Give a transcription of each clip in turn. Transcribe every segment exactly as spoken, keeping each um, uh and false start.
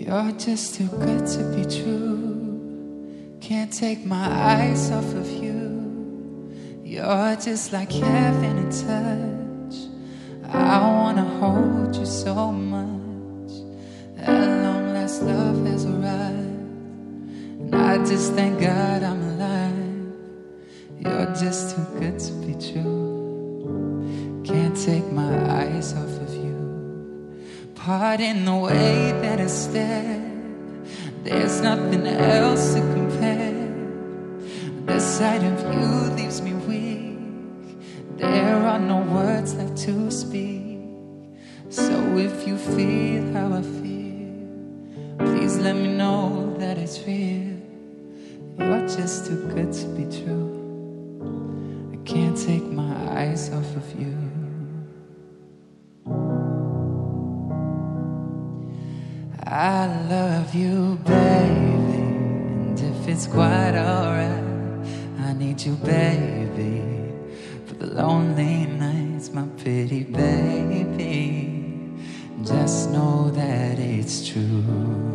You're just too good to be true. Can't take my eyes off of you. You're just like heaven in touch. I wanna hold you so much. At long last love has arrived, and I just thank God I'm alive. You're just too good to be true. Can't take my eyes off of you. Pardon the way that I stare, there's nothing else to compare. The sight of you leaves me weak. There are no words left to speak. So if you feel how I feel, please let me know that it's real. You're just too good to be true. I can't take my eyes off of you. I love you, baby, and if it's quite alright, I need you, baby, for the lonely nights, my pretty baby. Just know that it's true.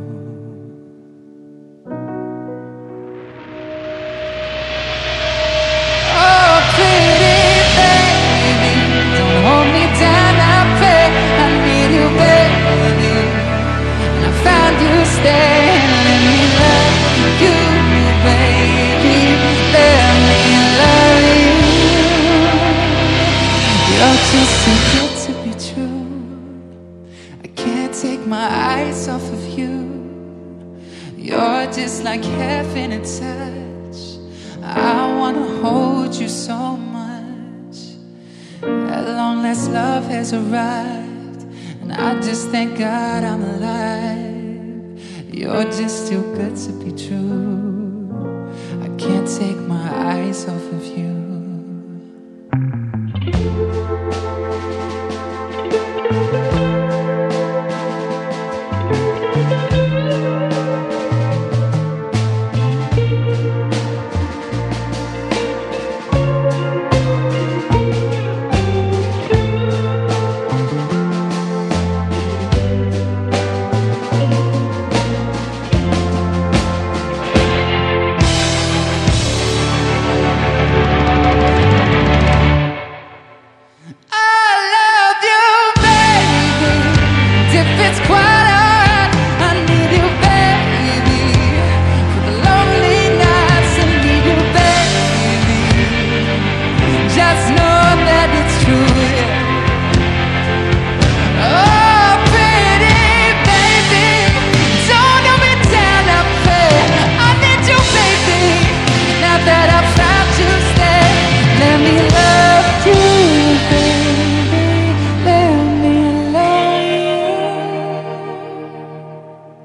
Just too good to be true. I can't take my eyes off of you. You're just like heaven in touch. I wanna hold you so much. At long last love has arrived, and I just thank God I'm alive. You're just too good to be true. I can't take my eyes off of you.